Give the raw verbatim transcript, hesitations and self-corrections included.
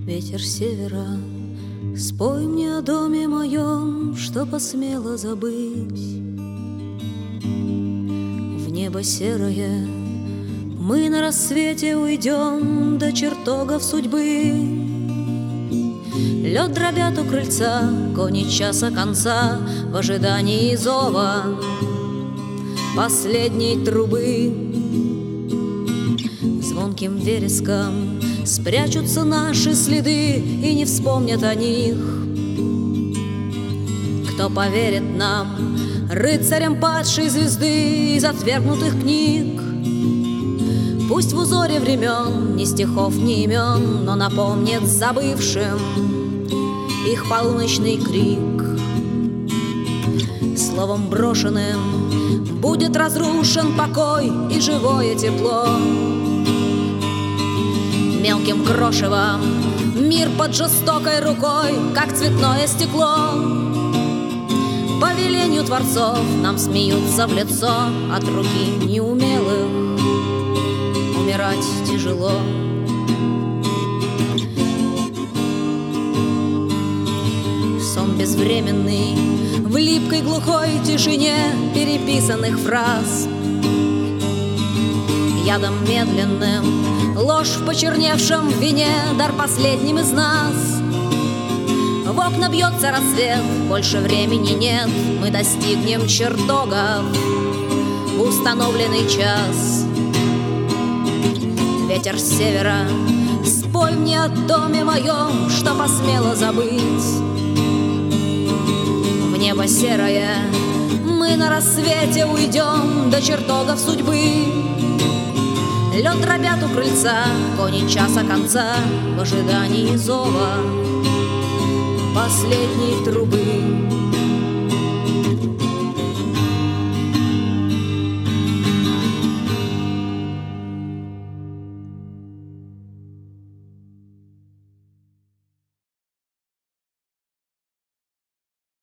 Ветер севера, спой мне о доме моем, что посмела забыть. В небо серое мы на рассвете уйдем до чертогов судьбы. Лед дробят у крыльца, кони часа конца в ожидании зова последней трубы. Звонким вереском спрячутся наши следы, и не вспомнят о них. Кто поверит нам, рыцарям падшей звезды из отвергнутых книг? Пусть в узоре времен ни стихов, ни имен, но напомнит забывшим их полуночный крик. Словом брошенным будет разрушен покой и живое тепло. Мелким крошевом мир под жестокой рукой, как цветное стекло. По велению творцов нам смеются в лицо, от руки неумелых умирать тяжело. Сон безвременный в липкой глухой тишине переписанных фраз. Ядом медленным ложь в почерневшем вине, дар последним из нас. В окна бьется рассвет, больше времени нет, мы достигнем чертогов в установленный час. Ветер с севера, спой мне о доме моем, что посмела забыть. В небо серое мы на рассвете уйдем до чертогов судьбы. Лед дробят у крыльца, кони часа конца в ожидании зова последней трубы.